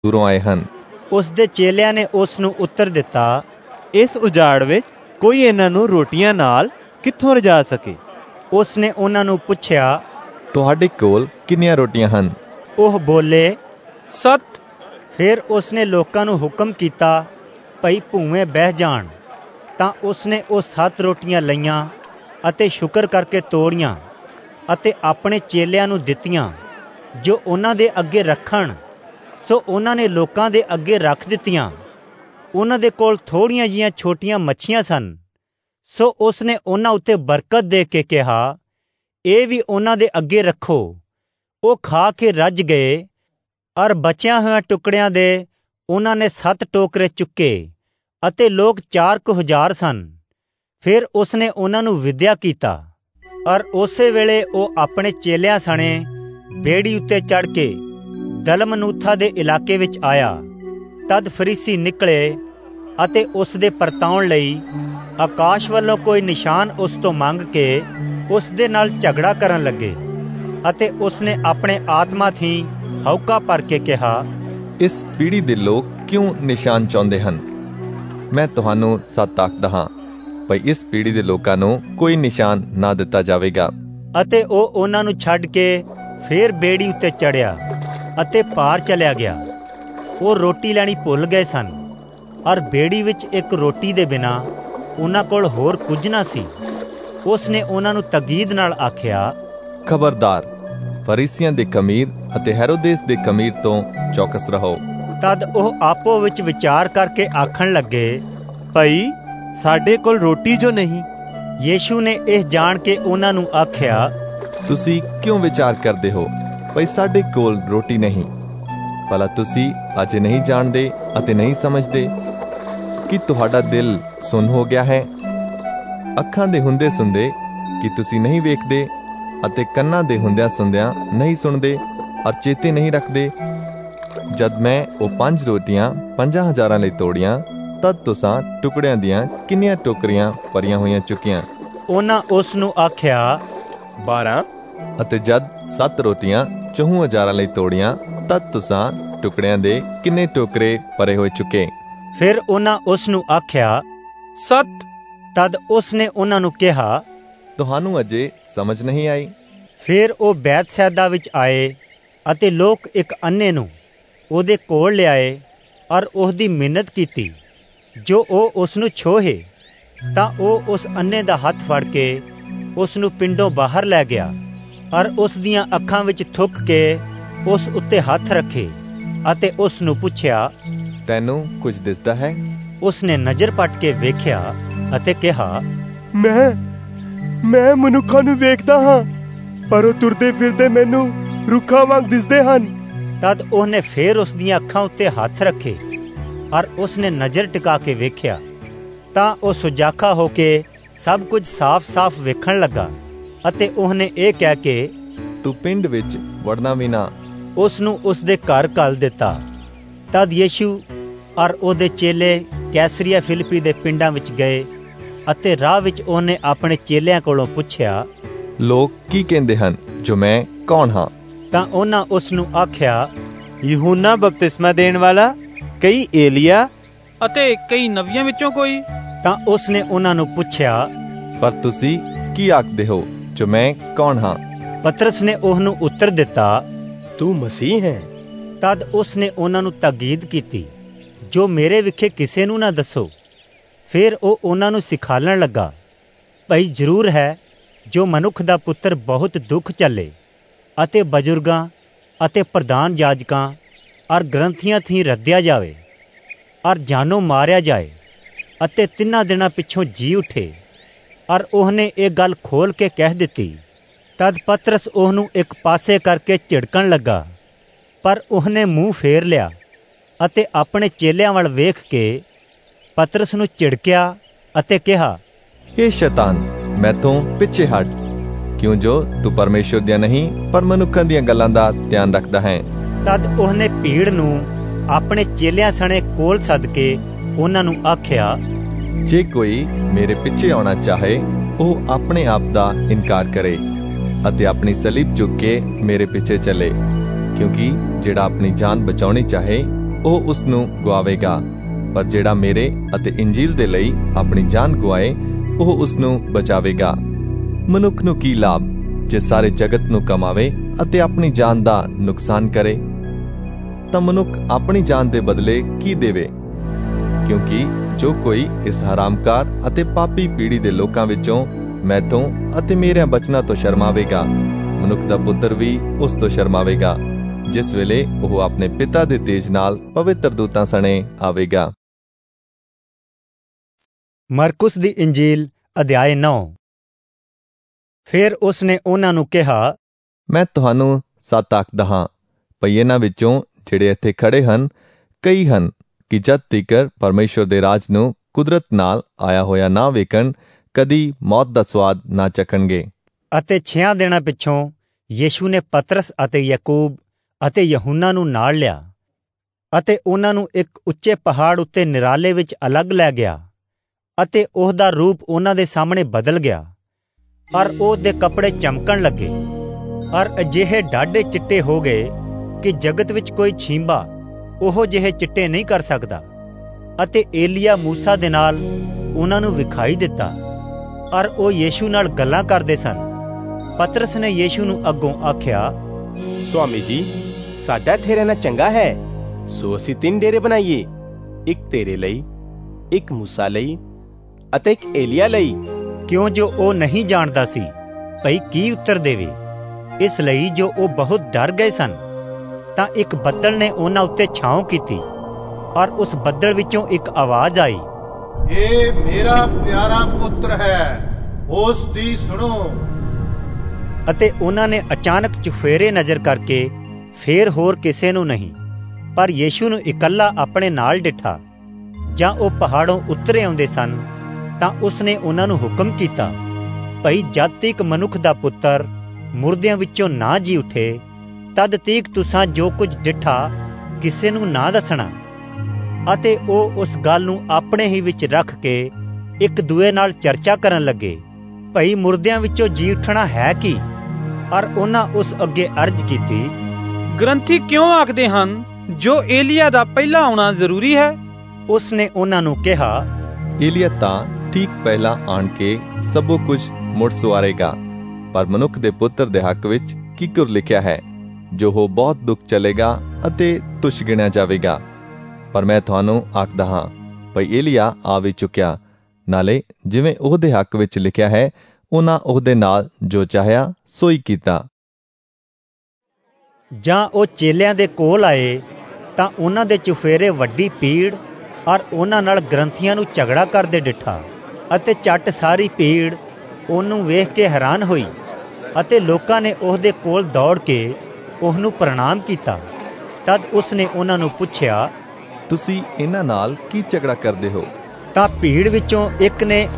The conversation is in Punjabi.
ਦੂਰੋਂ ਆਏ ਹਨ। ਉਸ ਦੇ ਚੇਲਿਆਂ ਨੇ ਉਸ ਨੂੰ ਉੱਤਰ ਦਿੱਤਾ, ਇਸ ਉਜਾੜ ਵਿੱਚ ਕੋਈ ਇਹਨਾਂ ਨੂੰ ਰੋਟੀਆਂ ਨਾਲ ਕਿੱਥੋਂ ਲਿਜਾ ਸਕੇ? ਉਸ ਨੇ ਉਹਨਾਂ ਨੂੰ ਪੁੱਛਿਆ, ਤੁਹਾਡੇ ਕੋਲ ਕਿੰਨੀਆਂ ਰੋਟੀਆਂ ਹਨ? ਉਹ ਬੋਲੇ, 7। ਫਿਰ ਉਸ ਨੇ ਲੋਕਾਂ ਨੂੰ ਹੁਕਮ ਕੀਤਾ, ਭਈ ਭੂਵੇਂ ਬਹਿ ਜਾਣ। ਤਾਂ ਉਸ ਨੇ ਉਹ 7 ਰੋਟੀਆਂ ਲਈਆਂ ਅਤੇ ਸ਼ੁਕਰ ਕਰਕੇ ਤੋੜੀਆਂ ਅਤੇ ਆਪਣੇ ਚੇਲਿਆਂ ਨੂੰ ਦਿੱਤੀਆਂ, ਜੋ ਉਹਨਾਂ ਦੇ ਅੱਗੇ ਰੱਖਣ। ਸੋ ਉਹਨਾਂ ਨੇ ਲੋਕਾਂ ਦੇ ਅੱਗੇ ਰੱਖ ਦਿੱਤੀਆਂ। ਉਹਨਾਂ ਦੇ ਕੋਲ ਥੋੜ੍ਹੀਆਂ ਜਿਹੀਆਂ ਛੋਟੀਆਂ ਮੱਛੀਆਂ ਸਨ। ਸੋ ਉਸ ਨੇ ਉਹਨਾਂ ਉੱਤੇ ਬਰਕਤ ਦੇ ਕੇ ਕਿਹਾ, ਇਹ ਵੀ ਉਹਨਾਂ ਦੇ ਅੱਗੇ ਰੱਖੋ। ਉਹ ਖਾ ਕੇ ਰੱਜ ਗਏ, ਔਰ ਬਚਿਆ ਹੋਇਆਂ ਟੁਕੜਿਆਂ ਦੇ ਉਹਨਾਂ ਨੇ 7 ਟੋਕਰੇ ਚੁੱਕੇ, ਅਤੇ ਲੋਕ 4,000 ਸਨ। ਫਿਰ ਉਸ ਨੇ ਉਹਨਾਂ ਨੂੰ ਵਿਦਿਆ ਕੀਤਾ, ਔਰ ਉਸੇ ਵੇਲੇ ਉਹ ਆਪਣੇ ਚੇਲਿਆਂ ਸਣੇ ਬੇੜੀ ਉੱਤੇ ਚੜ੍ਹ ਕੇ ਦਲਮਨੂਥਾ ਦੇ ਇਲਾਕੇ ਵਿੱਚ ਆਇਆ। ਤਦ ਫਰੀਸੀ ਨਿਕਲੇ ਅਤੇ ਉਸ ਦੇ ਪਰਤਾਉਣ ਲਈ ਆਕਾਸ਼ ਵੱਲੋਂ ਕੋਈ ਨਿਸ਼ਾਨ ਉਸ ਤੋਂ ਮੰਗ ਕੇ ਉਸ ਦੇ ਨਾਲ ਝਗੜਾ ਕਰਨ ਲੱਗੇ। ਅਤੇ ਉਸ ਨੇ ਆਪਣੇ ਆਤਮਾ ਥੀ ਹਉਕਾ ਭਰ ਕੇ ਕਿਹਾ, ਇਸ ਪੀੜ੍ਹੀ ਦੇ ਲੋਕ ਕਿਉਂ ਨਿਸ਼ਾਨ ਚਾਹੁੰਦੇ ਹਨ? ਮੈਂ ਤੁਹਾਨੂੰ ਸੱਚ ਆਖਦਾ ਹਾਂ, ਭਈ ਇਸ ਪੀੜ੍ਹੀ ਦੇ ਲੋਕਾਂ ਨੂੰ ਕੋਈ ਨਿਸ਼ਾਨ ਨਾ ਦਿੱਤਾ ਜਾਵੇਗਾ। ਅਤੇ ਉਹ ਉਹਨਾਂ ਨੂੰ ਛੱਡ ਕੇ ਫੇਰ ਬੇੜੀ ਉੱਤੇ ਚੜ੍ਹਿਆ ਅਤੇ ਪਾਰ ਚਲਿਆ ਗਿਆ। ਉਹ ਰੋਟੀ ਲੈਣੀ ਭੁੱਲ ਗਏ ਸਨ, ਔਰ ਬੇੜੀ ਵਿੱਚ ਇੱਕ ਰੋਟੀ ਦੇ ਬਿਨਾਂ ਉਹਨਾਂ ਕੋਲ ਹੋਰ ਕੁਝ ਨਾ ਸੀ। ਉਸ ਨੇ ਉਹਨਾਂ ਨੂੰ ਤਕੀਦ ਨਾਲ ਆਖਿਆ, ਖਬਰਦਾਰ, ਫਰੀਸੀਆਂ ਦੇ ਖਮੀਰ ਅਤੇ ਹੈਰੋਦੇਸ ਦੇ ਖਮੀਰ ਤੋਂ ਚੌਕਸ ਰਹੋ। ਤਦ ਉਹ ਆਪੋ ਵਿੱਚ ਵਿਚਾਰ ਕਰਕੇ ਆਖਣ ਲੱਗੇ, ਭਈ ਸਾਡੇ ਕੋਲ ਰੋਟੀ ਜੋ ਨਹੀਂ। ਯੀਸ਼ੂ ਨੇ ਇਹ ਜਾਣ ਕੇ ਉਹਨਾਂ ਨੂੰ ਆਖਿਆ, ਤੁਸੀਂ ਕਿਉਂ ਵਿਚਾਰ ਕਰਦੇ ਹੋ, ਭਈ ਸਾਡੇ ਕੋਲ ਰੋਟੀ ਨਹੀਂ? ਭਲਾ ਤੁਸੀਂ ਅਜੇ ਨਹੀਂ ਜਾਣਦੇ ਅਤੇ ਨਹੀਂ ਸਮਝਦੇ ਕਿ ਤੁਹਾਡਾ ਦਿਲ ਸੁੰਨ ਹੋ ਗਿਆ ਹੈ? ਅੱਖਾਂ ਦੇ ਹੁੰਦੇ ਸੁਣਦੇ ਕਿ ਤੁਸੀਂ ਨਹੀਂ ਵੇਖਦੇ, ਅਤੇ ਕੰਨਾਂ ਦੇ ਹੁੰਦਿਆਂ ਸੁਣਦਿਆਂ ਨਹੀਂ ਸੁਣਦੇ, ਔਰ ਚੇਤੇ ਨਹੀਂ ਰੱਖਦੇ? ਜਦ ਮੈਂ ਉਹ 5 ਰੋਟੀਆਂ 5,000 ਲਈ ਤੋੜੀਆਂ, ਤਦ ਤੁਸਾਂ ਟੁਕੜਿਆਂ ਦੀਆਂ ਕਿੰਨੀਆਂ ਟੋਕਰੀਆਂ ਭਰੀਆਂ ਹੋਈਆਂ ਚੁੱਕੀਆਂ? ਉਹਨਾਂ ਉਸ ਨੂੰ ਆਖਿਆ, 12। ਅਤੇ ਜਦ 7 ਰੋਟੀਆਂ 4,000 ਲਈ ਤੋੜੀਆਂ, ਤਦ ਤੁਸਾਂ ਟੁਕੜਿਆਂ ਦੇ ਕਿੰਨੇ ਟੋਕਰੇ ਭਰੇ ਹੋਏ ਚੁੱਕੇ? ਫਿਰ ਉਹਨਾਂ ਉਸ ਨੂੰ ਆਖਿਆ, 7। ਤਦ ਉਸ ਨੇ ਉਹਨਾਂ ਨੂੰ ਕਿਹਾ, ਤੁਹਾਨੂੰ ਅਜੇ ਸਮਝ ਨਹੀਂ ਆਈ? ਫਿਰ ਉਹ ਬੈਤਸੈਦਾ ਵਿੱਚ ਆਏ ਅਤੇ ਲੋਕ ਇੱਕ ਅੰਨੇ ਨੂੰ ਉਹਦੇ ਕੋਲ ਲਿਆਏ, ਔਰ ਉਸ ਦੀ ਮਿੰਨਤ ਕੀਤੀ ਜੋ ਉਹ ਉਸ ਨੂੰ ਛੋਹੇ। ਤਾਂ ਉਹ ਉਸ ਅੰਨੇ ਦਾ ਹੱਥ ਫੜ ਕੇ ਉਸ ਨੂੰ ਪਿੰਡੋਂ ਬਾਹਰ ਲੈ ਗਿਆ, ਔਰ ਉਸ ਦੀਆਂ ਅੱਖਾਂ ਵਿੱਚ ਥੁੱਕ ਕੇ ਉਸ ਉੱਤੇ ਹੱਥ ਰੱਖੇ ਅਤੇ ਉਸ ਨੂੰ ਪੁੱਛਿਆ, ਤੈਨੂੰ ਕੁਝ ਦਿਸਦਾ ਹੈ? ਉਸ ਨੇ ਨਜ਼ਰ ਪੱਟ ਕੇ ਵੇਖਿਆ ਅਤੇ ਕਿਹਾ, ਮੈਂ ਮਨੁੱਖਾਂ ਨੂੰ ਵੇਖਦਾ ਹਾਂ, ਪਰ ਉਹ ਤੁਰਦੇ ਫਿਰਦੇ ਮੈਨੂੰ ਰੁੱਖਾਂ ਵਾਂਗ ਦਿਸਦੇ ਹਨ। ਤਦ ਉਹਨੇ ਫੇਰ ਉਸ ਦੀਆਂ ਅੱਖਾਂ ਉੱਤੇ ਹੱਥ ਰੱਖੇ, ਔਰ ਉਸ ਨੇ ਨਜ਼ਰ ਟਿਕਾ ਕੇ ਵੇਖਿਆ। ਤਾਂ ਉਹ ਸੁਜਾਖਾ ਹੋ ਕੇ ਸਭ ਕੁਝ ਸਾਫ਼-ਸਾਫ਼ ਵੇਖਣ ਲੱਗਾ। ਅਤੇ ਉਹਨੇ ਇਹ ਕਹਿ ਕੇ, ਤੂੰ ਪਿੰਡ ਵਿੱਚ ਵੜਨਾ ਵੀ ਨਾ, ਉਸ ਨੂੰ ਉਸ ਦੇ ਘਰ ਘੱਲ ਦਿੱਤਾ। ਤਦ ਯੀਸ਼ੂ ਔਰ ਉਹਦੇ ਚੇਲੇ ਕੈਸਰੀਆ ਫਿਲਿੱਪੀ ਦੇ ਪਿੰਡਾਂ ਵਿੱਚ ਗਏ, ਅਤੇ ਰਾਹ ਵਿੱਚ ਉਹਨੇ ਆਪਣੇ ਚੇਲਿਆਂ ਕੋਲੋਂ ਪੁੱਛਿਆ, ਲੋਕ ਕੀ ਕਹਿੰਦੇ ਹਨ ਜੋ ਮੈਂ ਕੌਣ ਹਾਂ? ਤਾਂ ਉਹਨਾਂ ਉਸ ਨੂੰ ਆਖਿਆ, ਯਹੂਨਾ ਬਪਤਿਸਮਾ ਦੇਣ ਵਾਲਾ, ਕਈ ਏਲੀਆ, ਅਤੇ ਕਈ ਨਬੀਆਂ ਵਿੱਚੋਂ ਕੋਈ। ਤਾਂ ਉਸ ਨੇ ਉਹਨਾਂ ਨੂੰ ਪੁੱਛਿਆ, ਪਰ ਤੁਸੀਂ ਕੀ ਆਖਦੇ ਹੋ ਜੋ ਮੈਂ ਕੌਣ ਹਾਂ? ਪਤਰਸ ਨੇ ਉਹਨੂੰ ਉੱਤਰ ਦਿੱਤਾ, ਤੂੰ ਮਸੀਹ ਹੈ। ਤਦ ਉਸ ਨੇ ਉਹਨਾਂ ਨੂੰ ਤਾਕੀਦ ਕੀਤੀ, ਜੋ ਮੇਰੇ ਵਿਖੇ ਕਿਸੇ ਨੂੰ ਨਾ ਦੱਸੋ। ਫਿਰ ਉਹ ਉਹਨਾਂ ਨੂੰ ਸਿਖਾਲਣ ਲੱਗਾ, ਭਈ ਜ਼ਰੂਰ ਹੈ ਜੋ ਮਨੁੱਖ ਦਾ ਪੁੱਤਰ ਬਹੁਤ ਦੁੱਖ ਝੱਲੇ, ਅਤੇ ਬਜ਼ੁਰਗਾਂ ਅਤੇ ਪ੍ਰਧਾਨ ਯਾਜਕਾਂ ਔਰ ਗ੍ਰੰਥੀਆਂ ਥੀਂ ਰੱਦਿਆ ਜਾਵੇ, ਔਰ ਜਾਨੋਂ ਮਾਰਿਆ ਜਾਏ, ਅਤੇ 3 ਦਿਨਾਂ ਪਿੱਛੋਂ ਜੀ ਉੱਠੇ। ਔਰ ਉਹਨੇ ਇਹ ਗੱਲ ਖੋਲ ਕੇ ਕਹਿ ਦਿੱਤੀ। ਤਦ ਪਤਰਸ ਉਹਨੂੰ ਇੱਕ ਪਾਸੇ ਕਰਕੇ ਝਿੜਕਣ ਲੱਗਾ, ਪਰ ਉਹਨੇ ਮੂੰਹ ਫੇਰ ਲਿਆ ਅਤੇ ਆਪਣੇ ਚੇਲਿਆਂ ਵੱਲ ਵੇਖ ਕੇ ਪਤਰਸ ਨੂੰ ਝਿੜਕਿਆ ਅਤੇ ਕਿਹਾ, ਇਹ ਸ਼ੈਤਾਨ, ਮੈਥੋਂ ਪਿੱਛੇ ਹਟ, ਕਿਉਂ ਜੋ ਤੂੰ ਪਰਮੇਸ਼ੁਰ ਦੀਆਂ ਨਹੀਂ ਪਰ ਮਨੁੱਖਾਂ ਦੀਆਂ ਗੱਲਾਂ ਦਾ ਧਿਆਨ ਰੱਖਦਾ ਹੈ। ਤਦ ਉਹਨੇ ਭੀੜ ਨੂੰ ਆਪਣੇ ਚੇਲਿਆਂ ਸਣੇ ਕੋਲ ਸੱਦ ਕੇ ਉਹਨਾਂ ਨੂੰ ਆਖਿਆ, ਜੇ ਕੋਈ ਮੇਰੇ ਪਿੱਛੇ ਆਉਣਾ ਚਾਹੇ, ਉਹ ਆਪਣੇ ਆਪ ਦਾ ਇਨਕਾਰ ਕਰੇ ਅਤੇ ਆਪਣੀ ਸਲੀਬ ਚੁੱਕ ਕੇ ਮੇਰੇ ਪਿੱਛੇ ਚੱਲੇ। ਕਿਉਂਕਿ ਜਿਹੜਾ ਆਪਣੀ ਜਾਨ ਬਚਾਉਣੀ ਚਾਹੇ, ਉਹ ਉਸ ਨੂੰ ਗਵਾਵੇਗਾ, ਪਰ ਜਿਹੜਾ ਮੇਰੇ ਅਤੇ ਇੰਜੀਲ ਦੇ ਲਈ ਆਪਣੀ ਜਾਨ ਗਵਾਏ ਉਹ ਉਸ ਨੂੰ ਬਚਾਵੇਗਾ। ਮਨੁੱਖ ਨੂੰ ਕੀ ਲਾਭ ਜੇ ਸਾਰੇ ਜਗਤ ਨੂੰ ਕਮਾਵੇ ਅਤੇ ਆਪਣੀ ਜਾਨ ਦਾ ਨੁਕਸਾਨ ਕਰੇ? ਤਾਂ ਮਨੁੱਖ ਆਪਣੀ ਜਾਨ ਦੇ ਬਦਲੇ ਕੀ ਦੇਵੇ? ਕਿਉਂਕਿ ਜੋ ਕੋਈ ਇਸ ਹਰਾਮਕਾਰ ਅਤੇ ਪਾਪੀ ਪੀੜ੍ਹੀ ਦੇ ਲੋਕਾਂ ਵਿੱਚੋਂ ਮੈਥੋਂ ਅਤੇ ਮੇਰੇ ਬਚਨਾਂ ਤੋਂ ਸ਼ਰਮਾਵੇਗਾ, ਮਨੁੱਖ ਦਾ ਪੁੱਤਰ ਵੀ ਉਸ ਤੋਂ ਸ਼ਰਮਾਵੇਗਾ, ਜਿਸ ਵੇਲੇ ਉਹ ਆਪਣੇ ਪਿਤਾ ਦੇ ਤੇਜ ਨਾਲ ਪਵਿੱਤਰ ਦੂਤਾਂ ਸਣੇ ਆਵੇਗਾ। ਮਰਕੁਸ ਦੀ ਇੰਜੀਲ ਅਧਿਆਇ 9। ਫਿਰ ਉਸ ਨੇ ਉਹਨਾਂ ਨੂੰ ਕਿਹਾ, ਮੈਂ ਤੁਹਾਨੂੰ ਸੱਚ ਆਖਦਾ ਹਾਂ, ਭਈ ਇਹਨਾਂ ਵਿੱਚੋਂ ਜਿਹੜੇ ਇੱਥੇ ਖੜੇ ਹਨ, ਕਈ ਹਨ ਕਿ ਜਦ ਤੀਕਰ ਪਰਮੇਸ਼ਵਰ ਦੇ ਰਾਜ ਨੂੰ ਕੁਦਰਤ ਨਾਲ ਆਇਆ ਹੋਇਆ ਨਾ ਵੇਖਣ, ਕਦੀ ਮੌਤ ਦਾ ਸਵਾਦ ਨਾ ਚੱਖਣਗੇ। ਅਤੇ 6 ਦਿਨਾਂ ਪਿੱਛੋਂ ਯੀਸ਼ੂ ਨੇ ਪਤਰਸ ਅਤੇ ਯਾਕੂਬ ਅਤੇ ਯਹੂਨਾ ਨੂੰ ਨਾਲ ਲਿਆ ਅਤੇ ਉਹਨਾਂ ਨੂੰ ਇੱਕ ਉੱਚੇ ਪਹਾੜ ਉੱਤੇ ਨਿਰਾਲੇ ਵਿੱਚ ਅਲੱਗ ਲੈ ਗਿਆ, ਅਤੇ ਉਹਦਾ ਰੂਪ ਉਹਨਾਂ ਦੇ ਸਾਹਮਣੇ ਬਦਲ ਗਿਆ, ਔਰ ਉਹਦੇ ਕੱਪੜੇ ਚਮਕਣ ਲੱਗੇ, ਔਰ ਅਜਿਹੇ ਡਾਢੇ ਚਿੱਟੇ ਹੋ ਗਏ ਕਿ ਜਗਤ ਵਿੱਚ ਕੋਈ ਛੀਂਬਾ ਉਹੋ ਜਿਹੇ ਚਿੱਟੇ ਨਹੀਂ ਕਰ ਸਕਦਾ। ਅਤੇ ਏਲੀਆ ਮੂਸਾ ਦੇ ਨਾਲ ਉਹਨਾਂ ਨੂੰ ਵਿਖਾਈ ਦਿੱਤਾ, ਔਰ ਉਹ ਯੀਸ਼ੂ ਨਾਲ ਗੱਲਾਂ ਕਰਦੇ ਸਨ। ਪਤਰਸ ਨੇ ਯੀਸ਼ੂ ਨੂੰ ਅੱਗੋਂ ਆਖਿਆ, ਸੁਆਮੀ ਜੀ, ਸਾਡਾ ਇੱਥੇ ਰਹਿਣਾ ਚੰਗਾ ਹੈ, ਸੋ ਅਸੀਂ 3 ਡੇਰੇ ਬਣਾਈਏ, ਇੱਕ ਤੇਰੇ ਲਈ, ਇੱਕ ਮੂਸਾ ਲਈ ਅਤੇ ਇੱਕ ਏਲੀਆ ਲਈ। ਕਿਉਂ ਜੋ ਉਹ ਨਹੀਂ ਜਾਣਦਾ ਸੀ ਭਈ ਕੀ ਉੱਤਰ ਦੇਵੇ। ਇਸ ਲਈ ਜੋ ਉਹ ਬਹੁਤ ਡਰ ਗਏ ਸਨ, ਤਾਂ ਇੱਕ ਬੱਦਲ ਨੇ ਉਹਨਾਂ ਉੱਤੇ ਛਾਂ ਕੀਤੀ, ਔਰ ਉਸ ਬੱਦਲ ਵਿੱਚੋਂ ਇੱਕ ਆਵਾਜ਼ ਆਈ, ਇਹ ਮੇਰਾ ਪਿਆਰਾ ਪੁੱਤਰ ਹੈ, ਉਸ ਦੀ ਸੁਣੋ। ਅਤੇ ਉਹਨਾਂ ਨੇ ਅਚਾਨਕ ਚੁਫੇਰੇ ਨਜ਼ਰ ਕਰਕੇ ਫੇਰ ਹੋਰ ਕਿਸੇ ਨੂੰ ਨਹੀਂ, ਪਰ ਯੀਸ਼ੂ ਨੂੰ ਇਕੱਲਾ ਆਪਣੇ ਨਾਲ ਡਿੱਠਾ। ਜਾਂ ਉਹ ਪਹਾੜੋਂ ਉਤਰੇ ਆਉਂਦੇ ਸਨ, ਤਾਂ ਉਸਨੇ ਉਹਨਾਂ ਨੂੰ ਹੁਕਮ ਕੀਤਾ, ਭਈ ਜਦ ਤੀਕ ਮਨੁੱਖ ਦਾ ਪੁੱਤਰ ਮੁਰਦਿਆਂ ਵਿੱਚੋਂ ਨਾ ਜੀ ਉਠੇ, ਤਦ ਤੀਕ ਤੁਸਾਂ ਜੋ ਕੁਝ ਡਿੱਠਾ ਕਿਸੇ ਨੂੰ ਨਾ ਦੱਸਣਾ। ਅਤੇ ਉਹ ਉਸ ਗੱਲ ਨੂੰ ਆਪਣੇ ਹੀ ਵਿੱਚ ਰੱਖ ਕੇ ਇੱਕ ਦੂਏ ਨਾਲ ਚਰਚਾ ਕਰਨ ਲੱਗੇ, ਭਈ ਮੁਰਦਿਆਂ ਵਿੱਚੋਂ ਜੀ ਉੱਠਣਾ ਹੈ ਕੀ? ਔਰ ਉਹਨਾਂ ਉਸ ਅੱਗੇ ਅਰਜ਼ ਕੀਤੀ, ਗ੍ਰੰਥੀ ਕਿਉਂ ਆਖਦੇ ਹਨ ਜੋ ਏਲੀਆ ਦਾ ਪਹਿਲਾਂ ਆਉਣਾ ਜ਼ਰੂਰੀ ਹੈ? ਉਸ ਨੇ ਉਹਨਾਂ ਨੂੰ ਕਿਹਾ, ਏਲੀਆ ਤਾਂ ਠੀਕ ਪਹਿਲਾਂ ਆਣ ਕੇ ਸਭੋ ਕੁਝ ਮੁੜ ਸੁਆਰੇਗਾ, ਪਰ ਮਨੁੱਖ ਦੇ ਪੁੱਤਰ ਦੇ ਹੱਕ ਵਿੱਚ ਕਿਕੁਰ ਲਿਖਿਆ ਹੈ, ਜੋ ਉਹ ਬਹੁਤ ਦੁੱਖ ਚਲੇਗਾ ਅਤੇ ਤੁਛ ਗਿਣਿਆ ਜਾਵੇਗਾ। ਪਰ ਮੈਂ ਤੁਹਾਨੂੰ ਆਖਦਾ ਹਾਂ, ਭਈ ਏਲੀਆ ਆ ਵੀ ਚੁੱਕਿਆ, ਨਾਲੇ ਜਿਵੇਂ ਉਹਦੇ ਹੱਕ ਵਿੱਚ ਲਿਖਿਆ ਹੈ, ਉਹਨਾਂ ਉਹਦੇ ਨਾਲ ਜੋ ਚਾਹਿਆ ਸੋਈ ਕੀਤਾ। ਜਾਂ ਉਹ ਚੇਲਿਆਂ ਦੇ ਕੋਲ ਆਏ, ਤਾਂ ਉਹਨਾਂ ਦੇ ਚੁਫੇਰੇ ਵੱਡੀ ਭੀੜ ਔਰ ਉਹਨਾਂ ਨਾਲ ਗ੍ਰੰਥੀਆਂ ਨੂੰ ਝਗੜਾ ਕਰਦੇ ਡਿੱਠਾ, ਅਤੇ ਝੱਟ ਸਾਰੀ ਭੀੜ ਉਹਨੂੰ ਵੇਖ ਕੇ ਹੈਰਾਨ ਹੋਈ, ਅਤੇ ਲੋਕਾਂ ਨੇ ਉਹਦੇ ਕੋਲ ਦੌੜ ਕੇ ਉਹਨੂੰ ਪ੍ਰਣਾਮ ਕੀਤਾ। ਤਦ ਉਸਨੇ ਉਹਨਾਂ ਨੂੰ ਪੁੱਛਿਆ, ਤੁਸੀਂ ਇਹਨਾਂ ਨਾਲ ਕੀ ਝਗੜਾ ਕਰਦੇ ਹੋ? ਤਾਂ ਭੀੜ ਵਿੱਚੋਂ ਇੱਕ ਨੇ